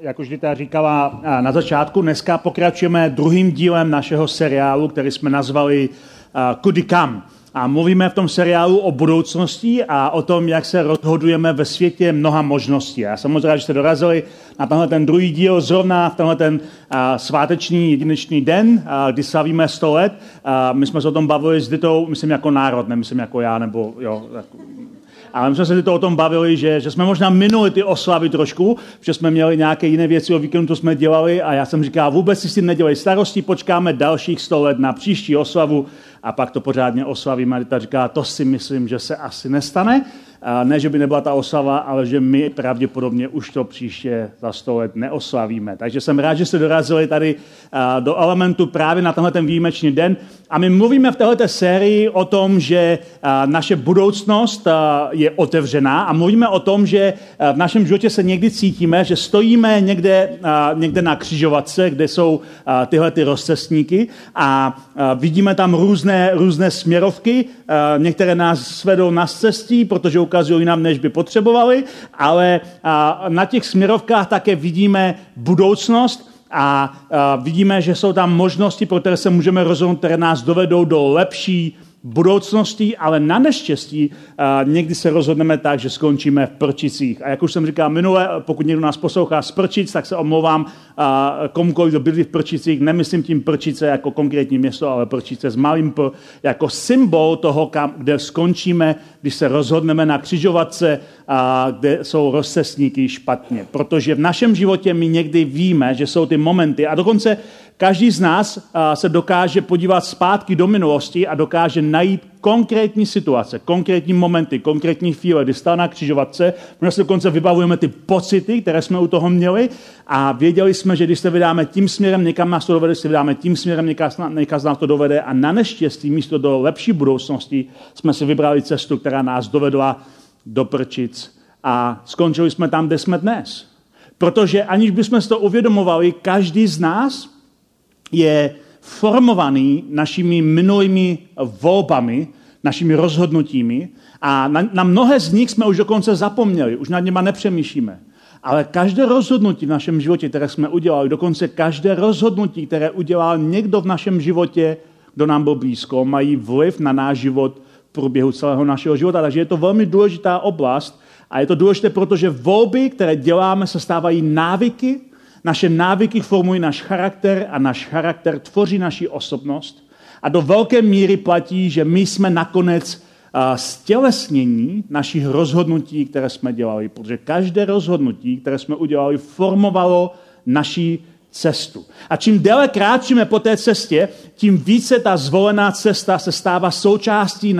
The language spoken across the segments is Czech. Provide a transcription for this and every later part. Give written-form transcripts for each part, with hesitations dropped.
jak už Dita říkala na začátku, dneska pokračujeme druhým dílem našeho seriálu, který jsme nazvali Kudy kam. A mluvíme v tom seriálu o budoucnosti a o tom, jak se rozhodujeme ve světě mnoha možností. Já jsem moc rád, že jste dorazili na tenhle ten druhý díl zrovna v tenhle ten sváteční jedinečný den, kdy slavíme 100 let. My jsme se o tom bavili s Ditou, myslím jako národ, nemyslím jako já, nebo jo, ale my jsme se o tom bavili, že jsme možná minuli ty oslavy trošku, že jsme měli nějaké jiné věci o víkendu, to jsme dělali a já jsem říkal, vůbec si s tím nedělej starosti, počkáme dalších 100 let na příští oslavu a pak to pořádně oslavíme. A Dita říká, to si myslím, že se asi nestane. Ne, že by nebyla ta oslava, ale že my pravděpodobně už to příště za 100 let neoslavíme. Takže jsem rád, že jste dorazili tady do Elementu právě na tenhle ten výjimečný den. A my mluvíme v této sérii o tom, že naše budoucnost je otevřená a mluvíme o tom, že v našem životě se někdy cítíme, že stojíme někde na křižovatce, kde jsou tyhle ty rozcestníky a vidíme tam různé směrovky. Některé nás svedou na cestí, protože ukazují nám, než by potřebovali, ale na těch směrovkách také vidíme budoucnost a vidíme, že jsou tam možnosti, pro které se můžeme rozhodnout, které nás dovedou do lepší budoucnosti, ale na neštěstí někdy se rozhodneme tak, že skončíme v Prčicích. A jak už jsem říkal minule, pokud někdo nás poslouchá z Prčic, tak se omlouvám komukoliv, kdo bydlí v Prčicích. Nemyslím tím Prčice jako konkrétní město, ale Prčice s malým P, jako symbol toho, kde skončíme, když se rozhodneme na křižovatce, kde jsou rozcestníky špatně. Protože v našem životě my někdy víme, že jsou ty momenty a dokonce každý z nás se dokáže podívat zpátky do minulosti a dokáže najít konkrétní situace, konkrétní momenty, konkrétní chvíle, kdy stál na křižovatce. My si dokonce vybavujeme ty pocity, které jsme u toho měli a věděli jsme, že když se vydáme tím směrem, někam nás to dovede, když se vydáme tím směrem, někam nás to dovede a na neštěstí místo do lepší budoucnosti jsme si vybrali cestu, která nás dovedla do Prčic a skončili jsme tam, kde jsme dnes. Protože aniž bychom si to uvědomovali, každý z nás je formovaný našimi minulými volbami, našimi rozhodnutími a na mnohé z nich jsme už dokonce zapomněli, už nad něma nepřemýšlíme. Ale každé rozhodnutí v našem životě, které jsme udělali, dokonce každé rozhodnutí, které udělal někdo v našem životě, kdo nám byl blízko, mají vliv na náš život v průběhu celého našeho života. Takže je to velmi důležitá oblast a je to důležité, protože volby, které děláme, se stávají návyky. Naše návyky formují náš charakter a náš charakter tvoří naši osobnost. A do velké míry platí, že my jsme nakonec stělesnění našich rozhodnutí, které jsme dělali. Protože každé rozhodnutí, které jsme udělali, formovalo naši cestu. A čím déle kráčíme po té cestě, tím více ta zvolená cesta se stává součástí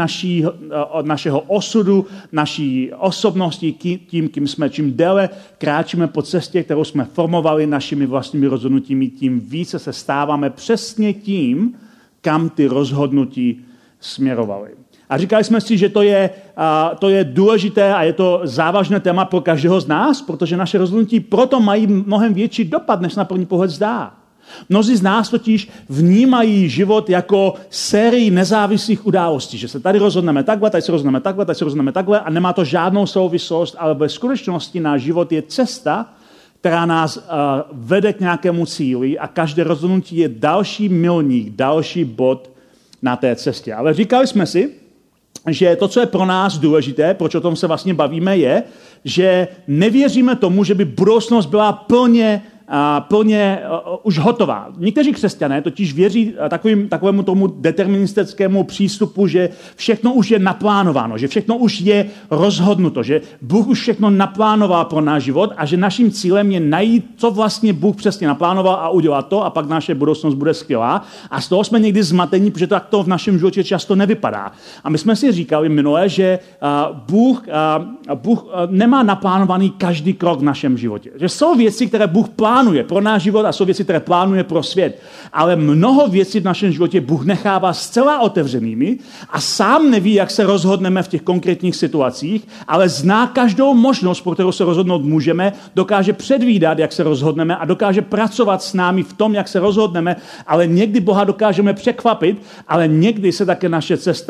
našeho osudu, naší osobnosti, tím, kým jsme. Čím déle kráčíme po cestě, kterou jsme formovali našimi vlastními rozhodnutími, tím více se stáváme přesně tím, kam ty rozhodnutí směrovaly. A říkali jsme si, že to je důležité a je to závažné téma pro každého z nás, protože naše rozhodnutí proto mají mnohem větší dopad, než na první pohled zdá. Mnozí z nás totiž vnímají život jako sérii nezávislých událostí, že se tady rozhodneme takhle, tady se rozhodneme takhle, tady se rozhodneme takhle a nemá to žádnou souvislost, ale ve skutečnosti náš život je cesta, která nás vede k nějakému cíli a každé rozhodnutí je další milník, další bod na té cestě. Ale říkali jsme si, že to, co je pro nás důležité, proč o tom se vlastně bavíme, je, že nevěříme tomu, že by budoucnost byla plně už hotová. Někteří křesťané totiž věří takovému tomu deterministickému přístupu, že všechno už je naplánováno, že všechno už je rozhodnuto, že Bůh už všechno naplánoval pro náš život a že naším cílem je najít, co vlastně Bůh přesně naplánoval a udělat to a pak naše budoucnost bude skvělá. A z toho jsme někdy zmatení, protože tak to v našem životě často nevypadá. A my jsme si říkali minule, že Bůh nemá naplánovaný každý krok v našem životě. Že jsou věci, které Bůh plánuje pro náš život a jsou věci, které plánuje pro svět. Ale mnoho věcí v našem životě Bůh nechává zcela otevřenými a sám neví, jak se rozhodneme v těch konkrétních situacích, ale zná každou možnost, pro kterou se rozhodnout můžeme, dokáže předvídat, jak se rozhodneme a dokáže pracovat s námi v tom, jak se rozhodneme, ale někdy Boha dokážeme překvapit, ale někdy se také naše cesta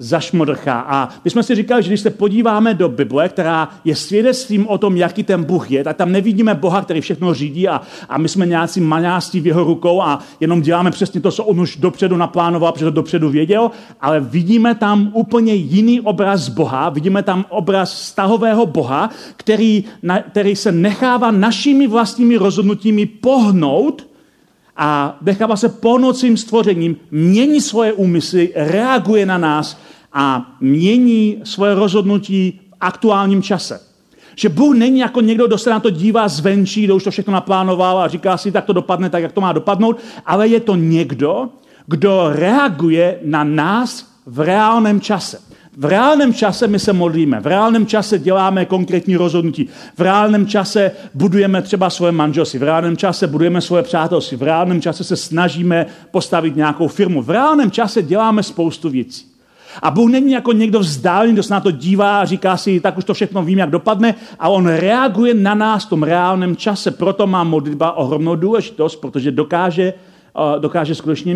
zašmodrchá. A my jsme si říkali, že když se podíváme do Bible, která je svědectvím o tom, jaký ten Bůh je, tak tam nevidíme Boha, který všechno řídí a my jsme nějací maňástí v jeho rukou a jenom děláme přesně to, co on už dopředu naplánoval, protože to dopředu věděl, ale vidíme tam úplně jiný obraz Boha, vidíme tam obraz vztahového Boha, který se nechává našimi vlastními rozhodnutími pohnout a nechává se pohnout svým stvořením, mění svoje úmysly, reaguje na nás a mění svoje rozhodnutí v aktuálním čase. Že Bůh není jako někdo, kdo se na to dívá zvenčí, kdo už to všechno naplánoval a říká si, tak to dopadne, tak jak to má dopadnout, ale je to někdo, kdo reaguje na nás v reálném čase. V reálném čase my se modlíme, v reálném čase děláme konkrétní rozhodnutí, v reálném čase budujeme třeba svoje manželství, v reálném čase budujeme svoje přátelství, v reálném čase se snažíme postavit nějakou firmu, v reálném čase děláme spoustu věcí. A Bůh není jako někdo vzdálený, kdo se na to dívá a říká si, tak už to všechno vím, jak dopadne, a on reaguje na nás v tom reálném čase. Proto má modlitba ohromnou důležitost, protože dokáže skutečně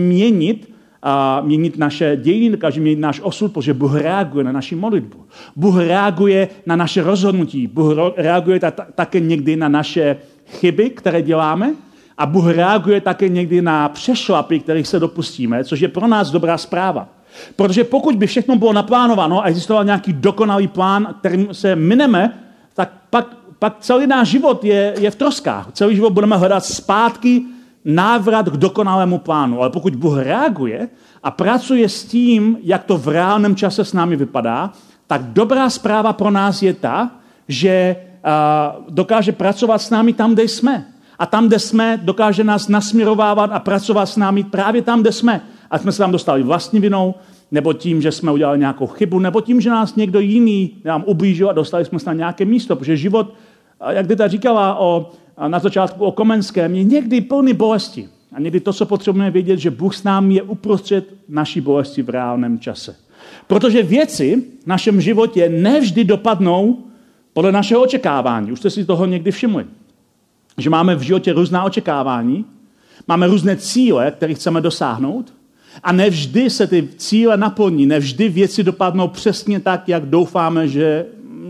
měnit naše dějiny, dokáže měnit náš osud, protože Bůh reaguje na naši modlitbu. Bůh reaguje na naše rozhodnutí, Bůh reaguje také někdy na naše chyby, které děláme, a Bůh reaguje také někdy na přešlapy, kterých se dopustíme, což je pro nás dobrá zpráva. Protože pokud by všechno bylo naplánováno a existoval nějaký dokonalý plán, kterým se mineme, tak pak celý náš život je v troskách. Celý život budeme hledat zpátky návrat k dokonalému plánu. Ale pokud Bůh reaguje a pracuje s tím, jak to v reálném čase s námi vypadá, tak dobrá zpráva pro nás je ta, že dokáže pracovat s námi tam, kde jsme. A tam, kde jsme, dokáže nás nasměrovávat a pracovat s námi právě tam, kde jsme. A jsme se tam dostali vlastní vinou, nebo tím, že jsme udělali nějakou chybu, nebo tím, že nás někdo jiný nám ublížil a dostali jsme se na nějaké místo. Protože život, jak Dita říkala na začátku o Komenském, je někdy plný bolesti. A někdy to, co potřebujeme vědět, že Bůh s námi je uprostřed naší bolesti v reálném čase. Protože věci v našem životě nevždy dopadnou podle našeho očekávání. Už jste si toho někdy všimli. Že máme v životě různá očekávání, máme různé cíle, které chceme dosáhnout, a nevždy se ty cíle naplní, nevždy věci dopadnou přesně tak, jak doufáme, že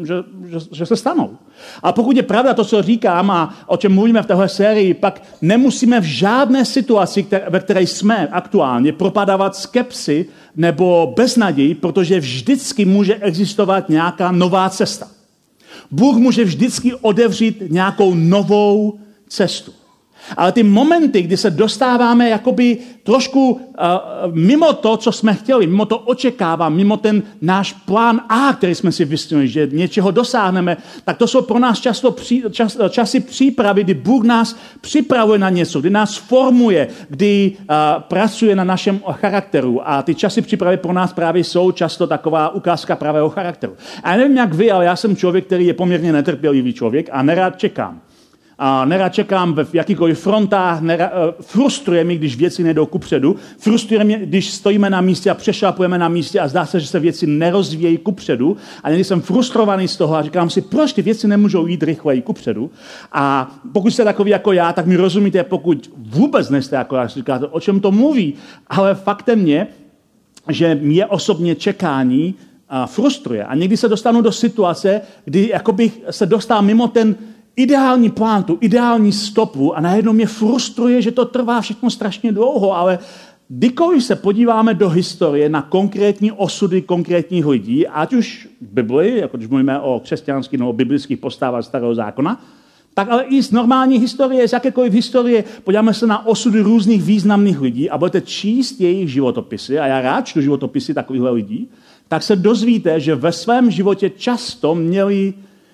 se stanou. A pokud je pravda to, co říkám a o čem mluvíme v téhle sérii, pak nemusíme v žádné situaci, ve které jsme aktuálně, propadávat skepsi nebo beznaději, protože vždycky může existovat nějaká nová cesta. Bůh může vždycky otevřít nějakou novou cestu. Ale ty momenty, kdy se dostáváme jakoby trošku mimo to, co jsme chtěli, mimo to očekávám, mimo ten náš plán A, který jsme si vysnili, že něčeho dosáhneme, tak to jsou pro nás časy přípravy, kdy Bůh nás připravuje na něco, kdy nás formuje, kdy pracuje na našem charakteru. A ty časy přípravy pro nás právě jsou často taková ukázka pravého charakteru. A já nevím, jak vy, ale já jsem člověk, který je poměrně netrpělivý člověk a nerád čekám. A nerad čekám v jakýchkoliv frontách, frustruje mě, když věci nejdou kupředu, frustruje mě, když stojíme na místě a přešlapujeme na místě a zdá se, že se věci nerozvíjejí kupředu, a někdy jsem frustrovaný z toho a říkám si, proč ty věci nemůžou jít rychleji kupředu. A pokud jste takový jako já, tak mi rozumíte, pokud vůbec nejste jako já, říkáte, o čem to mluví, ale faktem je, že mě osobně čekání frustruje. A někdy se dostanu do situace, kdy jakoby se dostal mimo ten ideální plán, tu ideální stopu, a najednou mě frustruje, že to trvá všechno strašně dlouho, ale kdykoliv se podíváme do historie na konkrétní osudy konkrétních lidí, ať už v Bibli, jako když mluvíme o křesťanských nebo biblických postavách Starého zákona, tak ale i z normální historie, z jakékoliv historie, podíváme se na osudy různých významných lidí a budete číst jejich životopisy, a já rád čtu životopisy takovýchhle lidí, tak se dozvíte, že ve svém životě často měli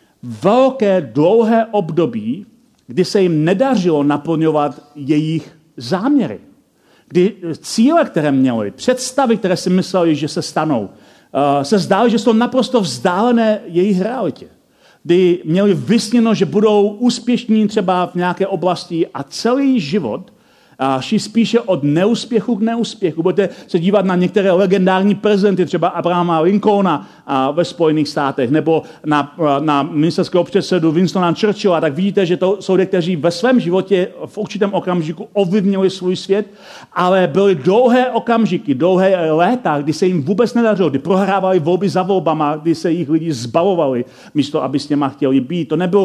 velké, dlouhé období, kdy se jim nedařilo naplňovat jejich záměry. Kdy cíle, které měli, představy, které si mysleli, že se stanou, se zdály, že jsou naprosto vzdálené jejich realitě. Kdy měli vysněno, že budou úspěšní třeba v nějaké oblasti, a celý život šli spíše od neúspěchu k neúspěchu. Budete se dívat na některé legendární prezidenty, třeba Abrahama Lincolna ve Spojených státech, nebo na ministerského předsedu Winstona Churchilla, tak vidíte, že to jsou lidé, kteří ve svém životě v určitém okamžiku ovlivnili svůj svět, ale byly dlouhé okamžiky, dlouhé léta, kdy se jim vůbec nedařilo, kdy prohrávali volby za volbama, kdy se jich lidi zbavovali, místo aby s něma chtěli být.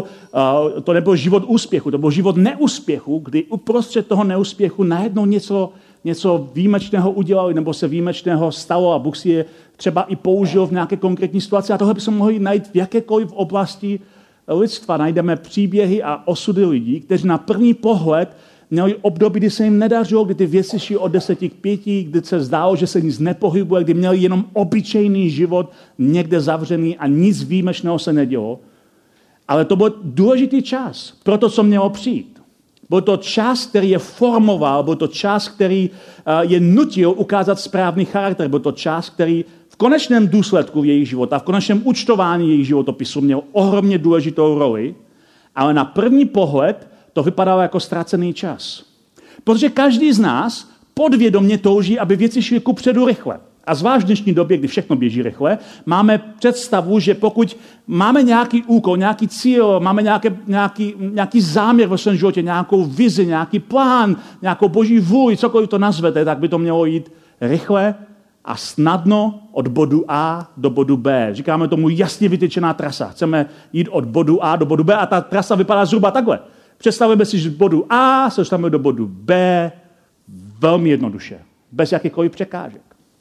To nebyl život úspěchu, to byl život neúspěchu, kdy uprostřed toho neúspěchu najednou něco výjimečného udělali, nebo se výjimečného stalo a Bůh si je třeba i použil v nějaké konkrétní situaci. A tohle bychom mohli najít v jakékoliv oblasti lidstva. Najdeme příběhy a osudy lidí, kteří na první pohled měli období, kdy se jim nedařilo, kdy ty věci šly od 10 k 5, kdy se zdálo, že se nic nepohybuje, kdy měli jenom obyčejný život někde zavřený a nic výjimečného se nedělo. Ale to byl důležitý čas pro to, co mělo přijít. Byl to čas, který je formoval, byl to čas, který je nutil ukázat správný charakter, byl to čas, který v konečném důsledku jejich života, v konečném účtování jejich životopisu měl ohromně důležitou roli, ale na první pohled to vypadalo jako ztracený čas. Protože každý z nás podvědomě touží, aby věci šly kupředu rychle. A zvlášť v dnešní době, kdy všechno běží rychle, máme představu, že pokud máme nějaký úkol, nějaký cíl, máme nějaký záměr ve svém životě, nějakou vizi, nějaký plán, nějakou boží vůli, cokoliv to nazvete, tak by to mělo jít rychle a snadno od bodu A do bodu B. Říkáme tomu jasně vytyčená trasa. Chceme jít od bodu A do bodu B a ta trasa vypadá zhruba takhle. Představujeme si, že z bodu A se dostaneme do bodu B velmi jednoduše, bez jakýchkoliv překážek.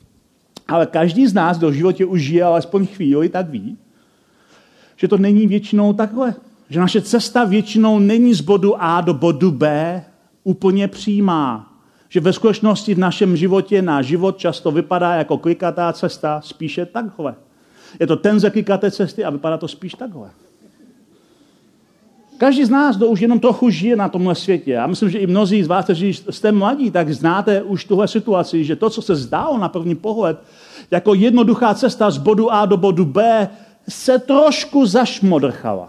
Ale každý z nás, kdo v životě už žije alespoň chvíli, tak ví, že to není většinou takhle. Že naše cesta většinou není z bodu A do bodu B úplně přímá. Že ve skutečnosti v našem životě náš život často vypadá jako klikatá cesta spíše takhle. Je to tenze klikaté cesty a vypadá to spíš takhle. Každý z nás, kdo už jenom trochu žije na tomhle světě, já myslím, že i mnozí z vás, kteří jste mladí, tak znáte už tuhle situaci, že to, co se zdálo na první pohled, jako jednoduchá cesta z bodu A do bodu B, se trošku zašmodrchala.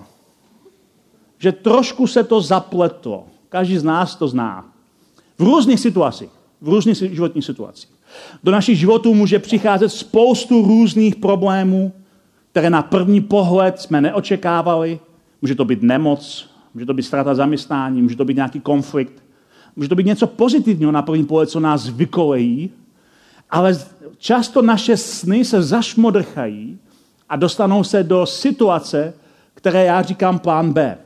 Že trošku se to zapletlo. Každý z nás to zná. V různých situacích, v různých životních situacích. Do našich životů může přicházet spoustu různých problémů, které na první pohled jsme neočekávali. Může to být nemoc, může to být ztráta zaměstnání, může to být nějaký konflikt, může to být něco pozitivního na první pohled, co nás vykolejí, ale často naše sny se zašmodrchají a dostanou se do situace, které já říkám plán B.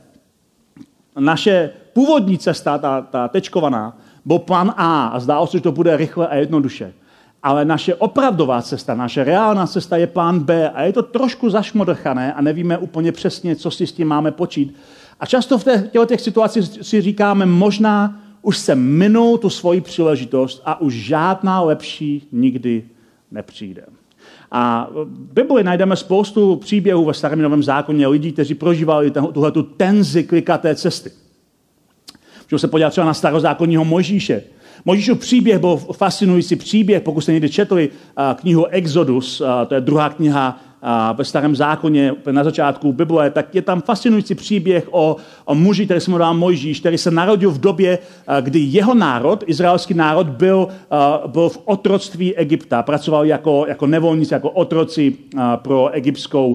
Naše původní cesta, ta tečkovaná, byl plán A a zdálo se, že to bude rychle a jednoduše. Ale naše opravdová cesta, naše reálná cesta je plán B a je to trošku zašmodrchané a nevíme úplně přesně, co si s tím máme počít. A často v těch situacích si říkáme, možná už jsem minul tu svoji příležitost a už žádná lepší nikdy nepřijde. A v Bibli najdeme spoustu příběhů ve Starém Novém zákoně lidí, kteří prožívali tuhletu tenzi klikaté cesty. Můžeme se podívat třeba na starozákonního Mojžíše. Mojžíšův příběh byl fascinující příběh, pokud jste někdy četli knihu Exodus, to je druhá kniha ve Starém zákoně na začátku Bible, tak je tam fascinující příběh o muži, který se jmenoval Mojžíš, který se narodil v době, kdy jeho národ, izraelský národ, byl v otroctví Egypta. Pracoval jako nevolníci, jako otroci pro egyptskou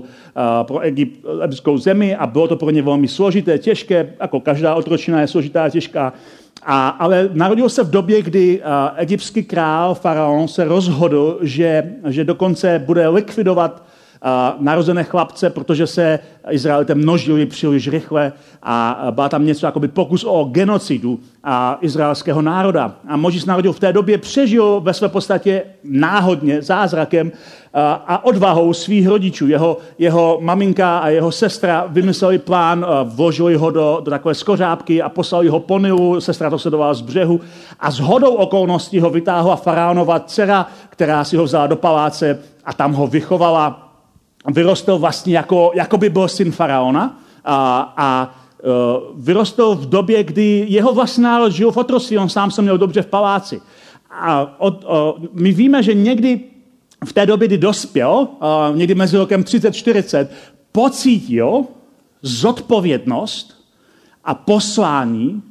zemi a bylo to pro ně velmi složité, těžké, jako každá otročina je složitá a těžká. Ale narodil se v době, kdy egyptský král, faraon, se rozhodl, že dokonce bude likvidovat narozené chlapce, protože se Izraelité množili příliš rychle a byla tam něco jakoby pokus o genocidu izraelského národa. A Mojžíš narodil v té době, přežil ve své podstatě náhodně, zázrakem a odvahou svých rodičů. Jeho maminka a jeho sestra vymysleli plán, vložili ho do takové skořápky a poslali ho po Nilu, sestra to sledovala z břehu a shodou okolností ho vytáhla faraonova dcera, která si ho vzala do paláce a tam ho vychovala. Vyrostl vlastně jako by byl syn faraona a vyrostl v době, kdy jeho vlastní národ žil v otroctví, on sám se měl dobře v paláci. A my víme, že někdy v té době, kdy dospěl, někdy mezi rokem 30-40, pocítil zodpovědnost a poslání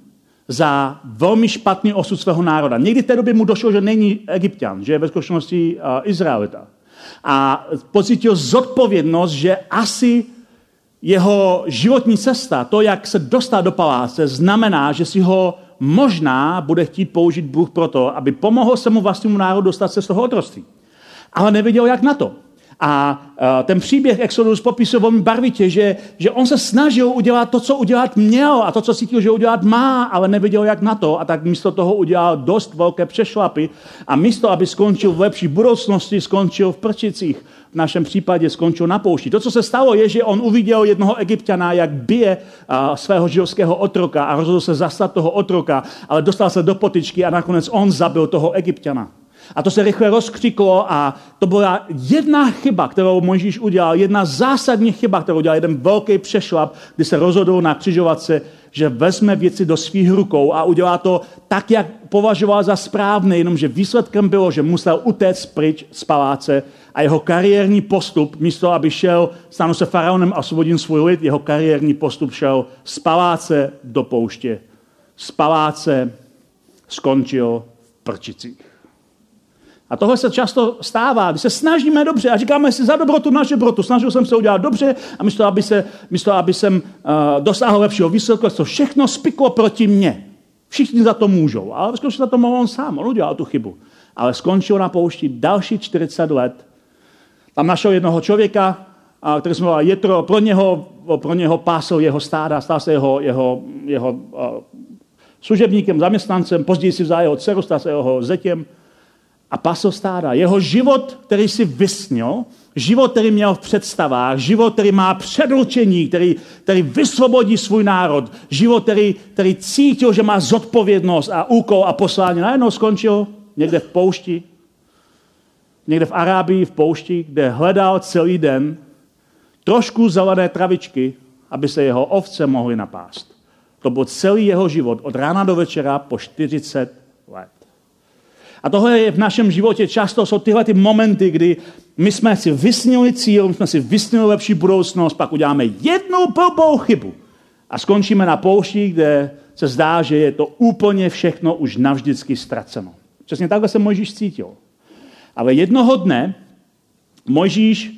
za velmi špatný osud svého národa. Někdy v té době mu došlo, že není Egypťan, že je ve skutečnosti Izraelita. A pocítil zodpovědnost, že asi jeho životní cesta, to, jak se dostal do paláce, znamená, že si ho možná bude chtít použít Bůh proto, aby pomohl svému vlastnímu národu dostat se z toho otroctví. Ale nevěděl, jak na to. A ten příběh Exodus popisuje velmi barvitě, že on se snažil udělat to, co udělat měl a to, co cítil, že udělat má, ale nevěděl, jak na to. A tak místo toho udělal dost velké přešlapy a místo, aby skončil v lepší budoucnosti, skončil v prčicích. V našem případě skončil na poušti. To, co se stalo, je, že on uviděl jednoho Egypťana, jak bije svého židovského otroka a rozhodl se zastat toho otroka, ale dostal se do potyčky a nakonec on zabil toho Egypťana. A to se rychle rozkřiklo a to byla jedna chyba, kterou Mojžíš udělal, jedna zásadní chyba, kterou udělal, jeden velký přešlap, kdy se rozhodl na křižovatce, že vezme věci do svých rukou a udělá to tak, jak považoval za správné, jenomže výsledkem bylo, že musel utéct pryč z paláce a jeho kariérní postup, místo aby šel, stanu se faraonem a osvobodil svůj lid, jeho kariérní postup šel z paláce do pouště. Z paláce skončil v prčicích. A tohle se často stává, když se snažíme dobře a říkáme si za dobrotu na žebrotu, snažil jsem se udělat dobře a místo, aby jsem dosáhl lepšího výsledku, to všechno spiklo proti mně. Všichni za to můžou, ale v skutečnosti za to mohl on sám, on udělal tu chybu. Ale skončil na poušti další 40 let. Tam našel jednoho člověka, který se jmenoval Jetro, pro něho pásl jeho stáda, stal se jeho služebníkem, zaměstnancem, později si vzal jeho dceru, stal se jeho zetěm. A pasl stáda. Jeho život, který si vysnil, život, který měl v představách, život, který má předurčení, který vysvobodí svůj národ, život, který cítil, že má zodpovědnost a úkol a poslání, najednou skončil někde v poušti, někde v Arábii v poušti, kde hledal celý den trošku zelené travičky, aby se jeho ovce mohly napást. To byl celý jeho život od rána do večera po 40 let. A tohle je v našem životě často, jsou tyhle ty momenty, kdy my jsme si vysnili cíl, my jsme si vysnili lepší budoucnost, pak uděláme jednu blbou chybu a skončíme na poušti, kde se zdá, že je to úplně všechno už navždycky ztraceno. Přesně takhle se Mojžíš cítil. Ale jednoho dne Mojžíš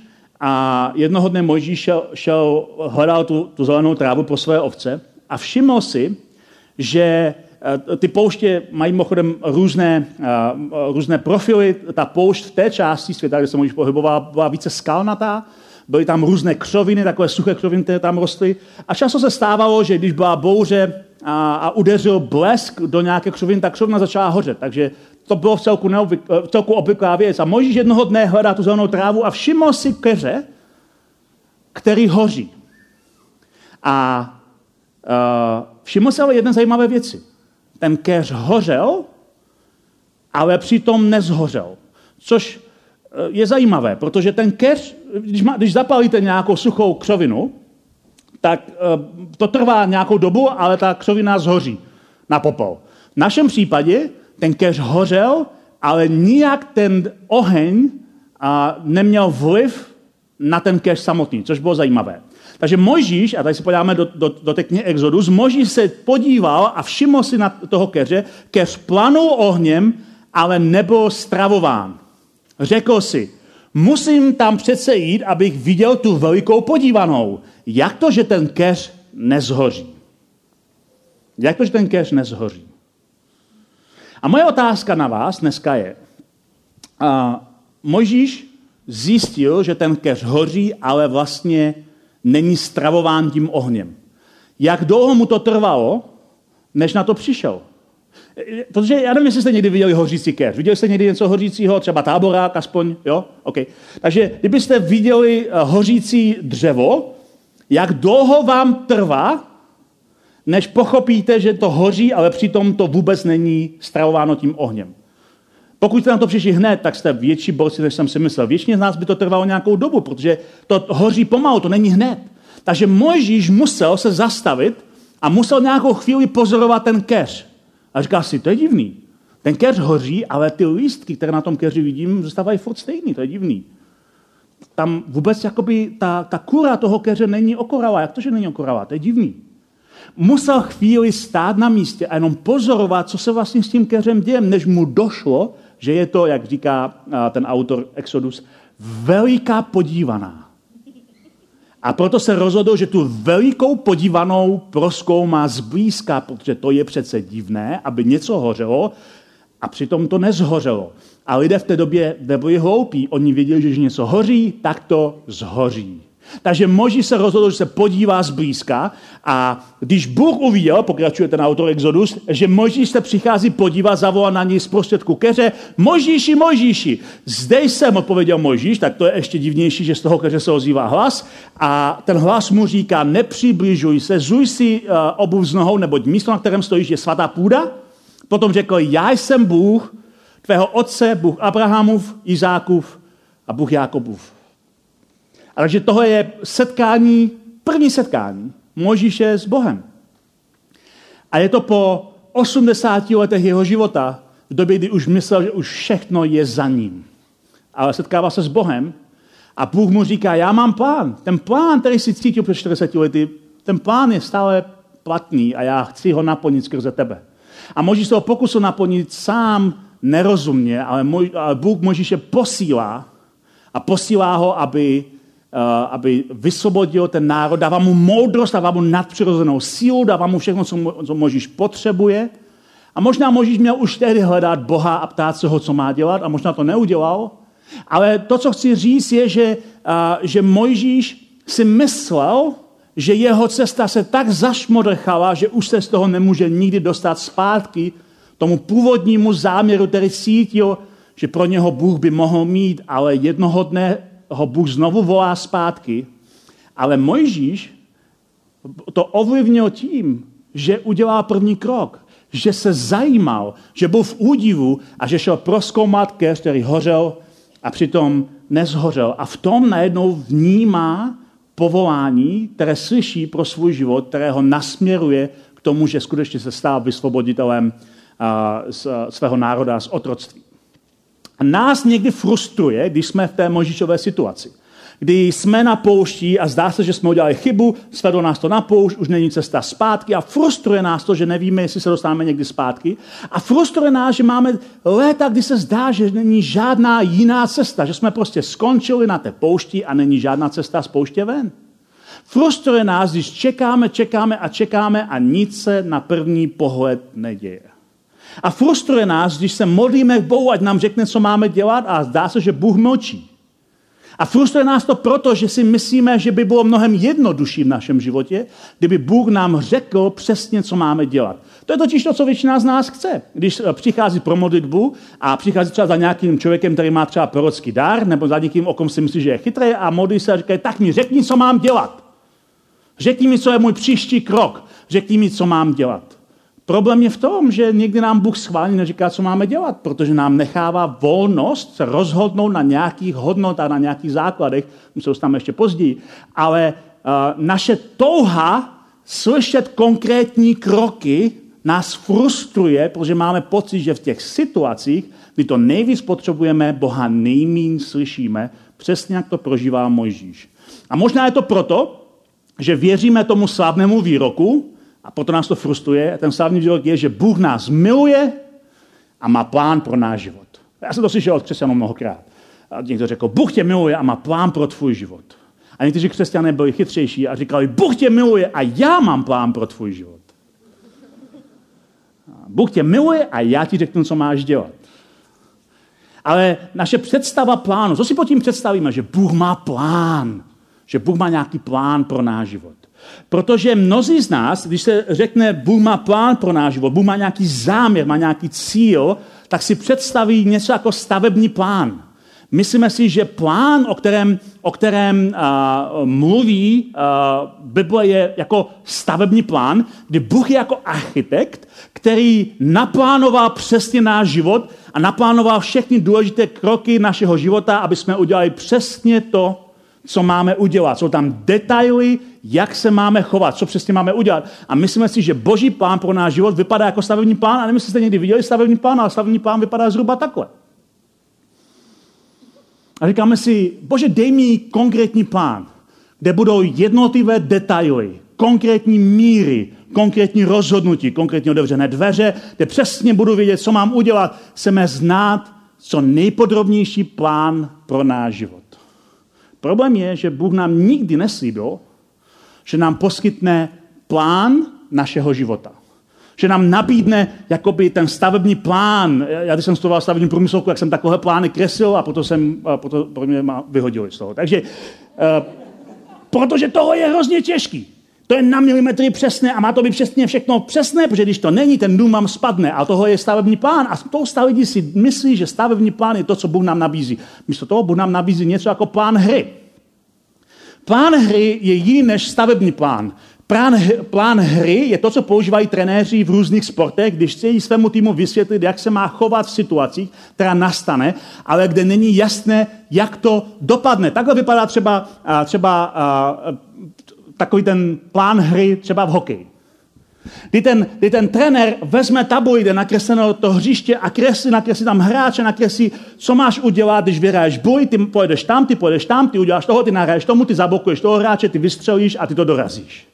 šel hledal tu zelenou trávu pro své ovce a všiml si, že ty pouště mají mimochodem různé profily. Ta poušť v té části světa, kde se Mojžíš pohyboval, byla více skalnatá. Byly tam různé křoviny, takové suché křoviny, které tam rostly. A často se stávalo, že když byla bouře a udeřil blesk do nějaké křoviny, tak křovina začala hořet. Takže to bylo v celku obvyklá věc. A Mojžíš jednoho dne hledá tu zelenou trávu a všiml si keře, který hoří. A všiml se ale jedné zajímavé věci. Ten keř hořel, ale přitom nezhořel. Což je zajímavé, protože ten keř, když zapálíte nějakou suchou křovinu, tak to trvá nějakou dobu, ale ta křovina zhoří na popel. V našem případě ten keř hořel, ale nijak ten oheň neměl vliv na ten keř samotný, což bylo zajímavé. Takže Mojžíš, a tady se podíváme do té knihy Exodus, Mojžíš se podíval a všiml si na toho keře, keř planul ohněm, ale nebyl stravován. Řekl si, musím tam přece jít, abych viděl tu velikou podívanou. Jak to, že ten keř nezhoří? Jak to, že ten keř nezhoří? A moje otázka na vás dneska je, Mojžíš zjistil, že ten keř hoří, ale vlastně není stravován tím ohněm. Jak dlouho mu to trvalo, než na to přišel? Protože já nevím, jestli jste někdy viděli hořící keř. Viděli jste někdy něco hořícího, třeba táborák aspoň, jo? Okay. Takže kdybyste viděli hořící dřevo, jak dlouho vám trvá, než pochopíte, že to hoří, ale přitom to vůbec není stravováno tím ohněm. Pokud jste na to přišli hned, tak jste větší borci, než jsem si myslel. Většině z nás by to trvalo nějakou dobu, protože to hoří pomalu, to není hned. Takže Mojžíš musel se zastavit a musel nějakou chvíli pozorovat ten keř. A říká si, to je divný. Ten keř hoří, ale ty lístky, které na tom keři vidím, zůstávají furt stejný, to je divný. Tam vůbec jakoby ta kůra toho keře není okoravá. Jak to, že není okoravá? To je divný. Musel chvíli stát na místě a jenom pozorovat, co se vlastně s tím keřem děje, než mu došlo, že je to, jak říká ten autor Exodus, veliká podívaná. A proto se rozhodl, že tu velikou podívanou prozkoumá zblízka, protože to je přece divné, aby něco hořelo a přitom to nezhořelo. A lidé v té době nebyli hloupí. Oni věděli, že když něco hoří, tak to zhoří. Takže Mojžíš se rozhodl, že se podívá zblízka a když Bůh uviděl, pokračuje ten autor Exodus, že Mojžíš se přichází podívat, zavolá na něj z prostředku keře, Mojžíši, zde jsem, odpověděl Mojžíš, tak to je ještě divnější, že z toho keře se ozývá hlas a ten hlas mu říká, nepřibližuj se, zuj si obuv z nohou, neboť místo, na kterém stojíš, je svatá půda. Potom řekl, já jsem Bůh, tvého otce, Bůh Abrahamův, Izákův a Bůh Jákobův. A takže tohle je setkání, první setkání Mojžíše s Bohem. A je to po 80 letech jeho života, v době, kdy už myslel, že už všechno je za ním. Ale setkává se s Bohem a Bůh mu říká, já mám plán. Ten plán, který si cítil před 40 lety, ten plán je stále platný a já chci ho naplnit skrze tebe. A Mojžíš se ho pokusil naplnit sám nerozumně, ale Bůh Mojžíše posílá ho, aby vysvobodil ten národ, dává mu moudrost, dává mu nadpřirozenou sílu, dává mu všechno, co Mojžíš potřebuje. A možná Mojžíš měl už tehdy hledat Boha a ptát se ho, co má dělat, a možná to neudělal. Ale to, co chci říct, je, že Mojžíš si myslel, že jeho cesta se tak zašmodrchala, že už se z toho nemůže nikdy dostat zpátky tomu původnímu záměru, který cítil, že pro něho Bůh by mohl mít, ale jednoho dne ho Bůh znovu volá zpátky. Ale Mojžíš to ovlivnil tím, že udělal první krok, že se zajímal, že byl v údivu a že šel prozkoumat keř, který hořel a přitom nezhořel. A v tom najednou vnímá povolání, které slyší pro svůj život, které ho nasměruje k tomu, že skutečně se stal vysvoboditelem svého národa z otroctví. A nás někdy frustruje, když jsme v té Mojžíšové situaci, kdy jsme na poušti a zdá se, že jsme udělali chybu, svedlo nás to na poušť, už není cesta zpátky a frustruje nás to, že nevíme, jestli se dostaneme někdy zpátky. A frustruje nás, že máme léta, kdy se zdá, že není žádná jiná cesta, že jsme prostě skončili na té poušti a není žádná cesta z pouště ven. Frustruje nás, když čekáme a nic se na první pohled neděje. A frustruje nás, když se modlíme k Bohu, ať nám řekne, co máme dělat a zdá se, že Bůh mlčí. A frustruje nás to proto, že si myslíme, že by bylo mnohem jednodušší v našem životě, kdyby Bůh nám řekl přesně, co máme dělat. To je totiž to, co většina z nás chce. Když přichází pro modlitbu a přichází třeba za nějakým člověkem, který má třeba prorocký dar, nebo za někým, o kom si myslí, že je chytrý a modlí se a říká, tak mi řekni, co mám dělat. Řekni mi, co je můj příští krok. Řekni mi, co mám dělat. Problém je v tom, že někdy nám Bůh schválně neříká, co máme dělat, protože nám nechává volnost se rozhodnout na nějakých hodnotách, na nějakých základech, my se dostaneme ještě později, ale naše touha slyšet konkrétní kroky nás frustruje, protože máme pocit, že v těch situacích, kdy to nejvíc potřebujeme, Boha nejméně slyšíme, přesně jak to prožívá Mojžíš. A možná je to proto, že věříme tomu slavnému výroku, a proto nás to frustruje. A ten slavný výrok je, že Bůh nás miluje a má plán pro náš život. Já jsem to slyšel od křesťanů mnohokrát. A někdo řekl, Bůh tě miluje a má plán pro tvůj život. A někteří křesťané byli chytřejší a říkali, Bůh tě miluje a já mám plán pro tvůj život. Bůh tě miluje a já ti řeknu, co máš dělat. Ale naše představa plánu, co si pod tím představíme, že Bůh má plán, že Bůh má nějaký plán pro náš život. Protože mnozí z nás, když se řekne, Bůh má plán pro náš život, Bůh má nějaký záměr, má nějaký cíl, tak si představí něco jako stavební plán. Myslíme si, že plán, o kterém mluví Bible, je jako stavební plán, kdy Bůh je jako architekt, který naplánoval přesně náš život a naplánoval všechny důležité kroky našeho života, aby jsme udělali přesně to, co máme udělat. Jsou tam detaily, jak se máme chovat, co přesně máme udělat. A myslíme si, že Boží plán pro náš život vypadá jako stavební plán, a nevím, jestli jste někdy viděli stavební plán, ale stavební plán vypadá zhruba takhle. A říkáme si, Bože, dej mi konkrétní plán, kde budou jednotlivé detaily, konkrétní míry, konkrétní rozhodnutí, konkrétně otevřené dveře, kde přesně budu vědět, co mám udělat. Chceme znát co nejpodrobnější plán pro náš život. Problém je, že Bůh nám nikdy neslíbil, že nám poskytne plán našeho života. Že nám nabídne jakoby ten stavební plán. Já když jsem studoval stavební průmyslovku, jak jsem takové plány kreslil a proto mě vyhodili z toho. Takže, protože toho je hrozně těžký. To je na milimetry přesné a má to být přesně všechno přesné, protože když to není, ten dům vám spadne. A toho je stavební plán. A spousta lidí si myslí, že stavební plán je to, co Bůh nám nabízí. Místo toho Bůh nám nabízí něco jako plán hry. Plán hry je jiný než stavební plán. Plán hry je to, co používají trenéři v různých sportech, když chtějí svému týmu vysvětlit, jak se má chovat v situacích, která nastane, ale kde není jasné, jak to dopadne. Takhle vypadá třeba takový ten plán hry třeba v hokeji. Kdy ten trenér vezme tabuli, kde nakresleno to hřiště a nakreslí tam hráče, nakreslí, co máš udělat, když vyhraješ boj, ty pojedeš tam, ty uděláš toho, ty nahraješ tomu, ty zablokuješ toho hráče, ty vystřelíš a ty to dorazíš.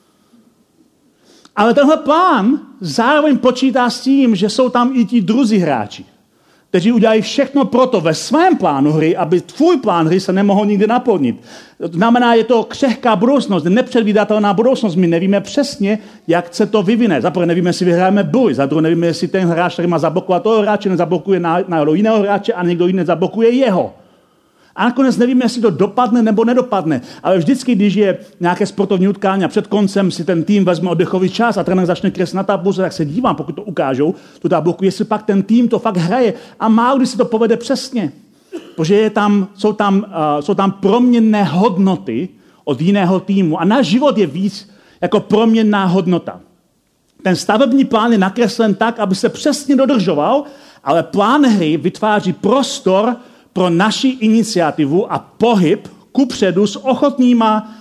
Ale tenhle plán zároveň počítá s tím, že jsou tam i ti druzí hráči, kteří udělají všechno proto ve svém plánu hry, aby tvůj plán hry se nemohl nikdy naplnit. To znamená, je to křehká budoucnost, nepředvídatelná budoucnost. My nevíme přesně, jak se to vyvine. Za prvé nevíme, jestli vyhrajeme boj, za druhé nevíme, jestli ten hráč, který má zablokovat toho hráče, nezablokuje na jiného hráče a někdo jiný zablokuje jeho. A nakonec nevíme, jestli to dopadne nebo nedopadne. Ale vždycky, když je nějaké sportovní utkání a před koncem si ten tým vezme oddechový čas a trenér začne kreslit na tabulce, tak se dívám, pokud to ukážou, tu tabulku, jestli pak ten tým to fakt hraje. A málo kdy se to povede přesně. Protože jsou tam proměnné hodnoty od jiného týmu. A náš život je víc jako proměnná hodnota. Ten stavební plán je nakreslen tak, aby se přesně dodržoval, ale plán hry vytváří prostor pro naši iniciativu a pohyb kupředu s ochotnýma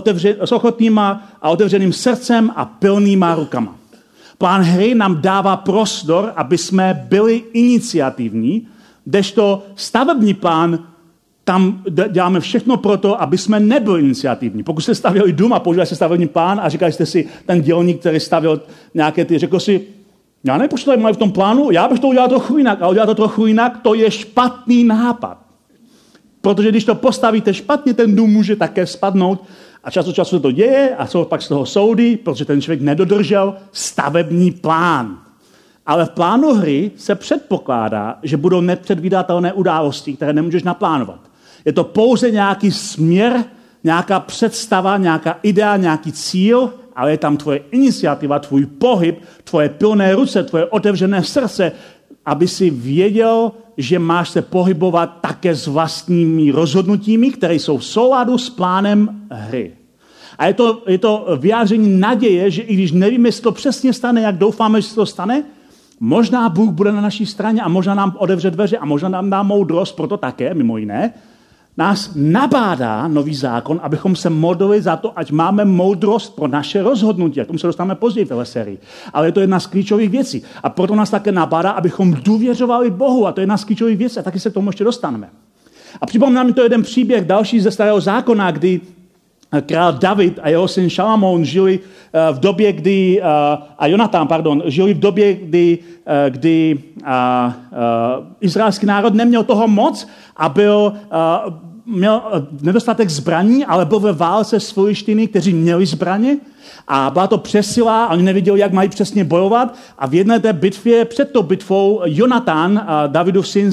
a otevřeným srdcem a plnýma rukama. Plán hry nám dává prostor, aby jsme byli iniciativní, kdežto stavební plán, tam děláme všechno pro to, aby jsme nebyli iniciativní. Pokud jste stavěli dům a používali jste stavební plán a říkali jste si, ten dělník, který stavěl nějaké ty, řekl si, já nepočítám, mají v tom plánu, já bych to udělal trochu jinak. A udělat to trochu jinak, to je špatný nápad. Protože když to postavíte špatně, ten dům může také spadnout. A čas od času to děje a jsou pak z toho soudy, protože ten člověk nedodržel stavební plán. Ale v plánu hry se předpokládá, že budou nepředvídatelné události, které nemůžeš naplánovat. Je to pouze nějaký směr, nějaká představa, nějaká idea, nějaký cíl, ale je tam tvoje iniciativa, tvůj pohyb, tvoje plné ruce, tvoje otevřené srdce, aby si věděl, že máš se pohybovat také s vlastními rozhodnutími, které jsou v souladu s plánem hry. A je to vyjádření naděje, že i když nevíme, jestli to přesně stane, jak doufáme, že se to stane, možná Bůh bude na naší straně a možná nám otevře dveře a možná nám dá moudrost, proto také, mimo jiné, nás nabádá nový zákon, abychom se modlili za to, ať máme moudrost pro naše rozhodnutí. A k tomu se dostaneme později v téhle sérii. Ale je to jedna z klíčových věcí. A proto nás také nabádá, abychom důvěřovali Bohu. A to je jedna z klíčových věcí. A taky se k tomu ještě dostaneme. A připomíná mi to jeden příběh další ze Starého zákona, kdy král David a jeho syn Šalamoun žili v době, kdy žili v době, kdy izraelský národ neměl toho moc a měl nedostatek zbraní, ale byl ve válce s Filištíny, kteří měli zbraně. A byla to přesila, oni nevěděli, jak mají přesně bojovat. A v jedné té bitvě, před tou bitvou, Jonatan, Davidův syn,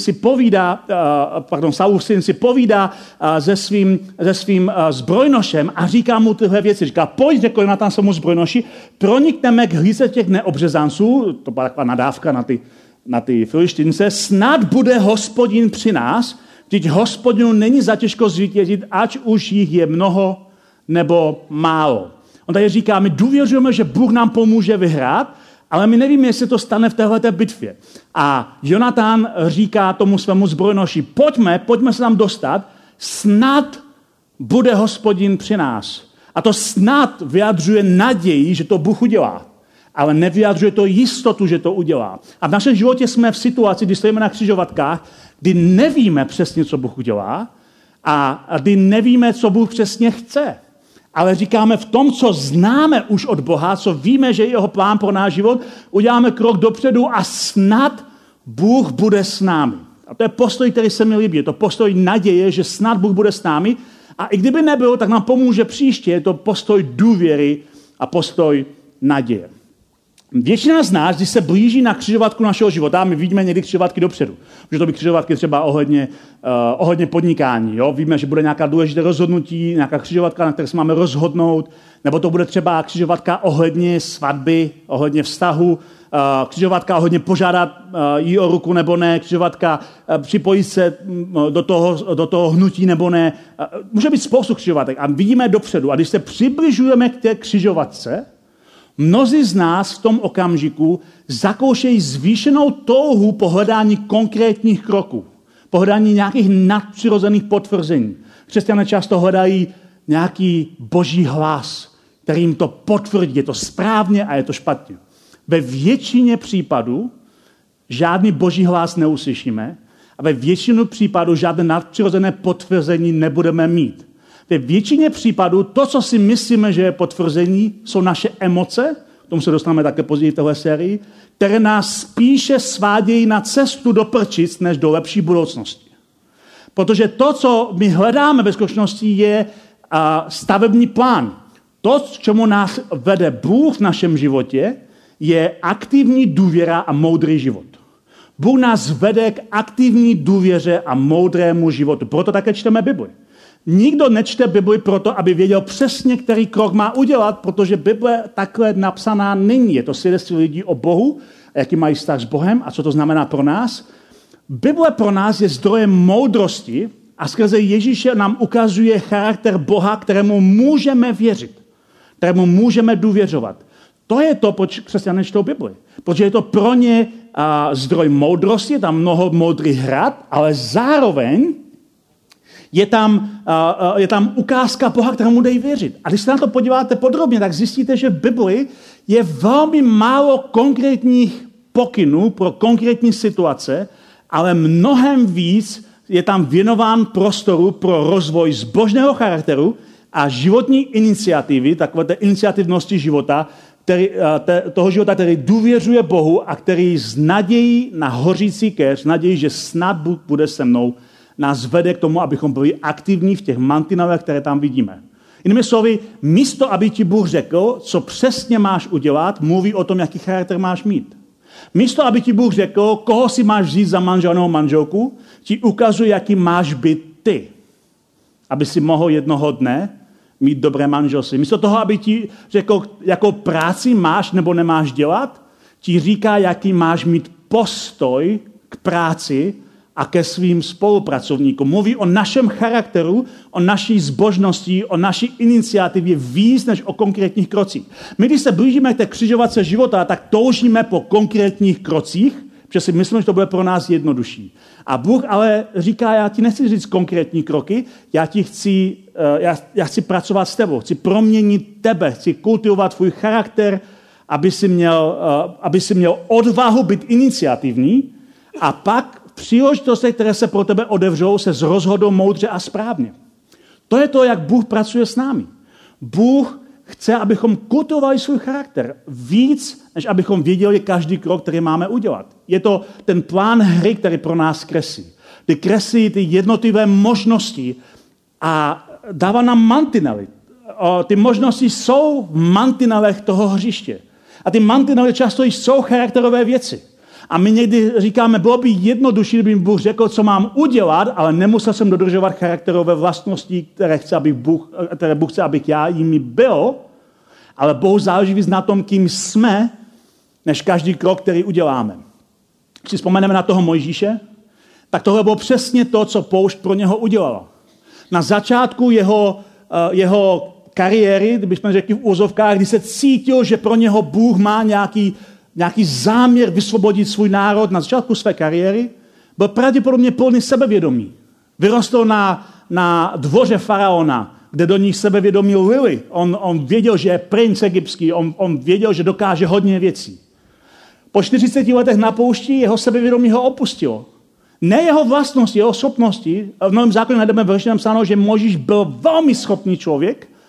Saulův syn si povídá se svým zbrojnošem a říká mu tyhle věci. Říká, pojď, řekl Jonatan svému zbrojnoši, pronikneme k hlíze těch neobřezanců, to byla taková nadávka na ty Filištince, snad bude Hospodin při nás, vždyť Hospodinu není zatěžko zvítězit, ať už jich je mnoho nebo málo. On tady říká, my důvěřujeme, že Bůh nám pomůže vyhrát, ale my nevíme, jestli to stane v téhleté bitvě. A Jonatan říká tomu svému zbrojnoši, pojďme se tam dostat, snad bude Hospodin při nás. A to snad vyjadřuje naději, že to Bůh udělá. Ale nevyjadřuje to jistotu, že to udělá. A v našem životě jsme v situaci, kdy stojíme na křižovatkách, kdy nevíme přesně, co Bůh udělá a kdy nevíme, co Bůh přesně chce. Ale říkáme, v tom, co známe už od Boha, co víme, že je jeho plán pro náš život, uděláme krok dopředu a snad Bůh bude s námi. A to je postoj, který se mi líbí. Je to postoj naděje, že snad Bůh bude s námi. A i kdyby nebyl, tak nám pomůže příště. Je to postoj důvěry a postoj naděje. Většina z nás, když se blíží na křižovatku našeho života, my vidíme někdy křižovatky dopředu. Může to být křižovatky třeba ohledně podnikání. Jo? Víme, že bude nějaká důležité rozhodnutí, nějaká křižovatka, na které se máme rozhodnout, nebo to bude třeba křižovatka ohledně svatby, ohledně vztahu, křižovatka ohledně požádat jí o ruku nebo ne, křižovatka připojit se do toho hnutí nebo ne. Může být spoustu křižovatek a vidíme dopředu. A když se přibližujeme k té křižovatce, mnozí z nás v tom okamžiku zakoušejí zvýšenou touhu po hledání konkrétních kroků, po hledání nějakých nadpřirozených potvrzení. Křesťané často hledají nějaký boží hlas, který jim to potvrdí, je to správně a je to špatně. Ve většině případů žádný boží hlas neuslyšíme a ve většinu případů žádné nadpřirozené potvrzení nebudeme mít. Ve většině případů to, co si myslíme, že je potvrzení, jsou naše emoce, k tomu se dostaneme také později v téhle sérii, které nás spíše svádějí na cestu do prčic, než do lepší budoucnosti. Protože to, co my hledáme ve skutečnosti, je stavební plán. To, k čemu nás vede Bůh v našem životě, je aktivní důvěra a moudrý život. Bůh nás vede k aktivní důvěře a moudrému životu. Proto také čteme Bibli. Nikdo nečte Bibli proto, aby věděl přesně, který krok má udělat, protože Bible takhle napsaná není. Je to svědectví lidí o Bohu, jaký mají vztah s Bohem a co to znamená pro nás. Bible pro nás je zdrojem moudrosti a skrze Ježíše nám ukazuje charakter Boha, kterému můžeme věřit, kterému můžeme důvěřovat. To je to, proč křesťané čtou Bibli. Protože je to pro ně zdroj moudrosti, je tam mnoho moudrých rad, ale zároveň je tam ukázka Boha, kterému dají věřit. A když se na to podíváte podrobně, tak zjistíte, že v Bibli je velmi málo konkrétních pokynů pro konkrétní situace, ale mnohem víc je tam věnován prostoru pro rozvoj zbožného charakteru a životní iniciativy, takové té iniciativnosti života, toho života, který důvěřuje Bohu a který s nadějí na hořící keř, nadějí, že snad Bůh bude se mnou, nás vede k tomu, abychom byli aktivní v těch mantinelech, které tam vidíme. Jinými slovy, místo, aby ti Bůh řekl, co přesně máš udělat, mluví o tom, jaký charakter máš mít. Místo, aby ti Bůh řekl, koho si máš vzít za manžela nebo manželku, ti ukazuje, jaký máš být ty, aby si mohl jednoho dne mít dobré manželství. Místo toho, aby ti řekl, jakou práci máš nebo nemáš dělat, ti říká, jaký máš mít postoj k práci a ke svým spolupracovníkům. Mluví o našem charakteru, o naší zbožnosti, o naší iniciativě víc než o konkrétních krocích. My, když se blížíme k té křižovatce života, tak toužíme po konkrétních krocích, protože si myslím, že to bude pro nás jednodušší. A Bůh ale říká, já ti nechci říct konkrétní kroky, já chci pracovat s tebou, chci proměnit tebe, chci kultivovat tvůj charakter, aby si měl odvahu být iniciativní a pak příležitosti, které se pro tebe otevřou, se rozhodou moudře a správně. To je to, jak Bůh pracuje s námi. Bůh chce, abychom kultivovali svůj charakter víc, než abychom věděli každý krok, který máme udělat. Je to ten plán hry, který pro nás kreslí. Ty kreslí ty jednotlivé možnosti a dává nám mantinely. Ty možnosti jsou v mantinelech toho hřiště. A ty mantinely často jsou charakterové věci. A my někdy říkáme, bylo by jednodušší, kdyby mi Bůh řekl, co mám udělat, ale nemusel jsem dodržovat charakterové vlastnosti, které Bůh chce, abych já jimi byl, ale Bohu záleží víc na tom, kým jsme, než každý krok, který uděláme. Když si vzpomeneme na toho Mojžíše, tak tohle bylo přesně to, co poušť pro něho udělala. Na začátku jeho kariéry, kdybychom řekli v úzovkách, kdy se cítil, že pro něho Bůh má nějaký záměr vysvobodit svůj národ na začátku své kariéry, byl pravděpodobně plný sebevědomí. Vyrostl na dvoře faraona, kde do nich sebevědomí lili. On věděl, že je princ egyptský, on věděl, že dokáže hodně věcí. Po 40 letech na poušti jeho sebevědomí ho opustilo. Ne jeho vlastnosti, jeho schopnosti. V Novém zákoně najdeme verši napsáno, že Mojžíš byl velmi schopný člověk,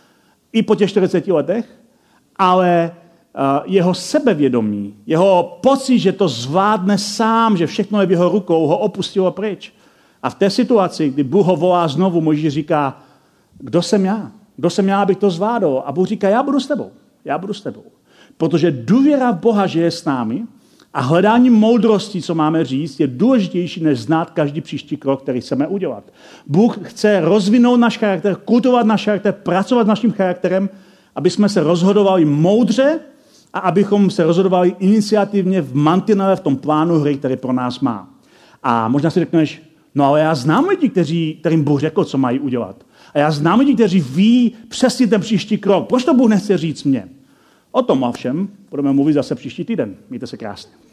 i po těch 40 letech, ale jeho sebevědomí, jeho pocit, že to zvládne sám, že všechno je v jeho rukou, ho opustilo pryč. A v té situaci, kdy Bůh ho volá znovu, Mojžíš říká, kdo jsem já? Kdo jsem já, abych to zvládl? A Bůh říká, já budu s tebou. Protože důvěra v Boha, že je s námi, a hledání moudrosti, co máme říct, je důležitější, než znát každý příští krok, který chceme udělat. Bůh chce rozvinout náš charakter, kultivovat náš charakter, pracovat s naším charakterem, aby jsme se rozhodovali moudře a abychom se rozhodovali iniciativně v mantinele, v tom plánu hry, který pro nás má. A možná si řekneš, no ale já znám lidi, kterým Bůh řekl, co mají udělat. A já znám lidi, kteří ví přesně ten příští krok. Proč to Bůh nechce říct mně? O tom ovšem budeme mluvit zase příští týden. Mějte se krásně.